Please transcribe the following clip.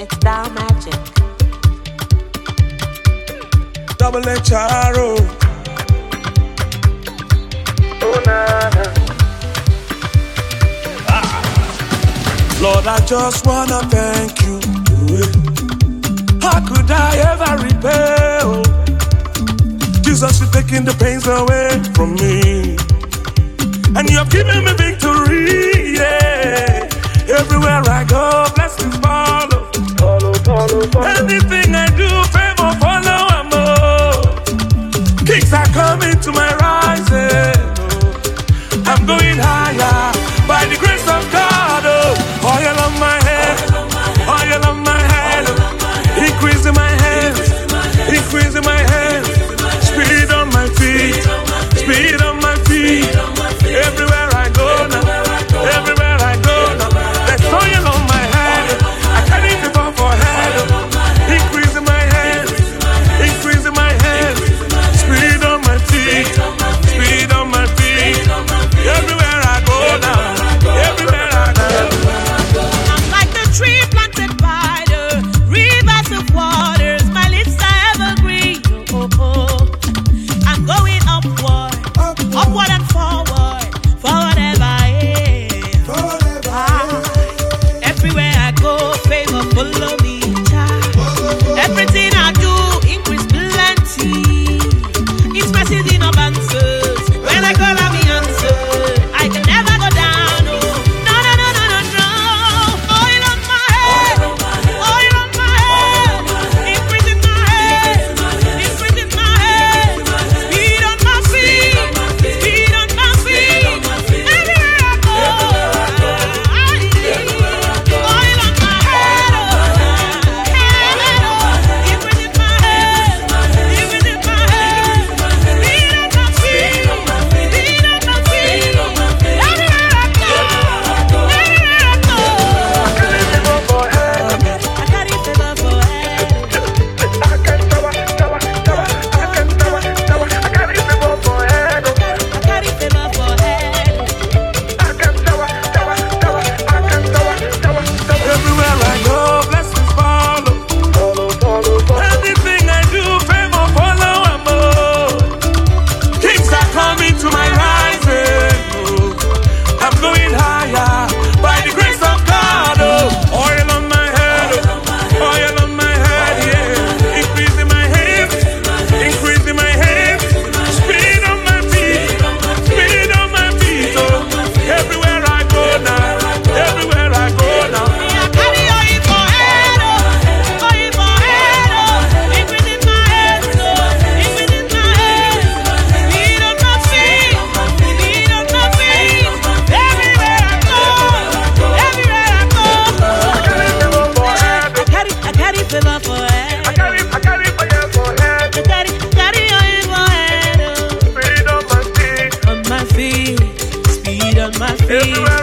It's thou magic. Double HRO. Oh, nah. Lord, I just wanna thank you. How could I ever repay? Oh, Jesus, you're taking the pains away from me, and you're giving me victory. Yeah, everywhere I go, blessings follow. Anything I do, favor follow. Kings are coming to my rising. Oh, I'm going higher by the grace of God. Oh, oil on my head, oil on my head. Increase in my hands, increase in my hands. Speed on my feet, speed on my feet. Everywhere I go now, everywhere I go now. There's oil on my head. I carry the bar for head. Increase in my hands, increase in my hands. Speed on my feet, speed on my feet. Everywhere I go now, everywhere I go. I'm like the tree planted by the rivers of waters. My lips are evergreen. Oh, oh, oh. I'm going upward, upward and forward, forward ever. Everywhere I go, favor follow me, child. Everything I do, increase plenty. It's message in abundance. When I call, I be answered. I can never go down. Oh, no, no, no, no, no, no. Oil on my head, oil on my head. Increase in my head, increase in my head. Speed on my feet, speed on my feet. Everywhere I go, oil on my head, increase in my head, increase in my head. Speed on my feet, speed on my feet. Everywhere I go, everywhere I go. I carry favor for head. I carry favor for head. Everywhere I go, blessings follow. Anything I do, favor follow. Kings are coming to my rising. Oh, I'm going higher by the grace of God. Oh, oil on my head, oil on my head. Yeah, increase in my hands, increase in my hands. Speed on my feet, speed on my feet. Oh, everywhere I go now, everywhere I go now. I carry oil for head, oil for head. Increase in my head, increase in my head. Speed on my feet, speed on my feet. Everywhere I go, everywhere I go. I carry favor for head. I carry oil for head. On my feet, speed on my feet.